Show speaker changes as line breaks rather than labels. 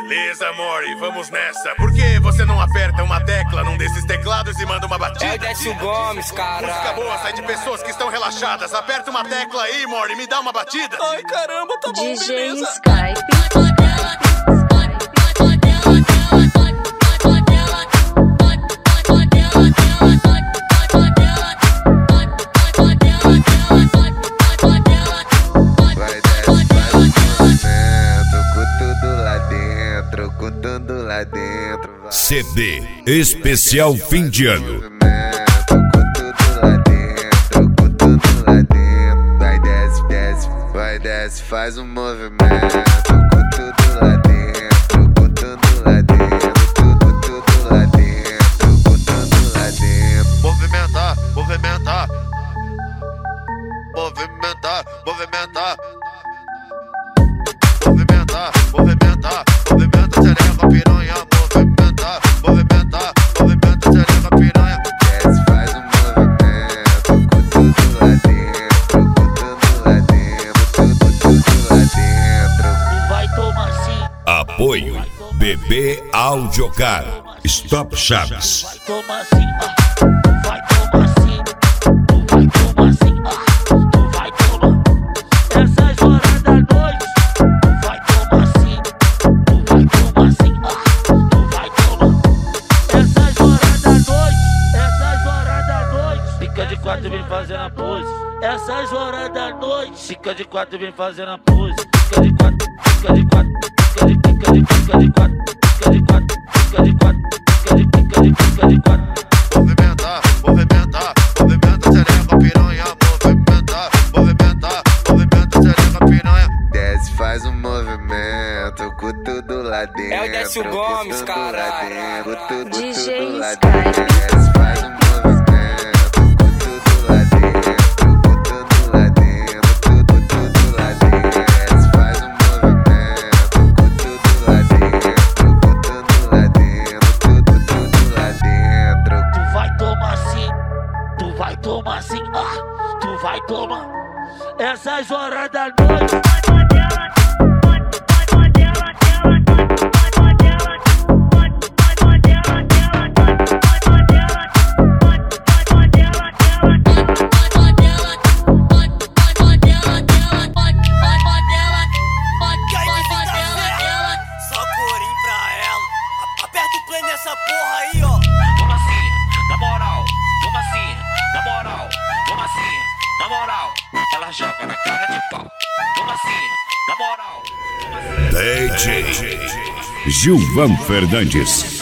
Beleza, amore, vamos nessa. Por que você não aperta uma tecla num desses teclados e manda uma batida?
É o Décio Gomes, cara.
Música boa sai de pessoas que estão relaxadas. Aperta uma tecla aí, amore, me dá uma batida.
Ai, caramba, tá bom,
DJ
beleza.
Skype.
CD especial fim de ano.
Vai desce, desce, vai desce, faz um movimento com tudo lá dentro, com tudo lá dentro, tudo lá dentro, com tudo lá dentro. Movimentar, movimentar, movimentar, movimentar, movimentar, movimentar, movimenta, xereca, piranha, movimentar, movimentar, movimenta, xereca, piranha. Desce, faz um movimento com tudo lá dentro, com tudo lá dentro, tudo lá dentro.
Vai tomar sim.
Apoio BB Audiocar. Stop Chaves.
Vai tomar sim, vai tomar sim. Tu vai tomar sim, tu vai tomar. Essas horas da noite, tu vai tomar sim. Tu vai tomar sim, tu vai tomar. Essas horas da noite, essas horas da noite. Fica de quatro e vem fazendo a pose. Essas horas da noite, fica de quatro e vem fazendo a pose. Fica de quatro, fica de quatro, fica de quatro, fica de quatro, fica de quatro, fica de quatro, fica de quatro.
Movimentar, movimentar, movimenta, xereca, piranha, movimentar, movimentar, movimenta, xereca, piranha. Desce, faz um movimento com tudo lá dentro.
É o Décio Gomes, cara.
DJ
tudo lá
Skype.
dentro. Desce, faz um movimento com tudo lá dentro, com tudo lá dentro, tudo lá dentro. Desce, faz um movimento com tudo lá dentro, com tudo lá dentro, tudo lá dentro.
Tu vai tomar sim, tu vai tomar sim, tu vai tomar. Essas horas da noite.
Só corim pra ela. Aperta o play nessa porra aí, ó.
Vamos assim, na moral. Vamos assim, na moral. Vamos assim, na moral. Ela joga na cara de pau. Vamos assim, na moral.
DJ Gilvan Fernandes.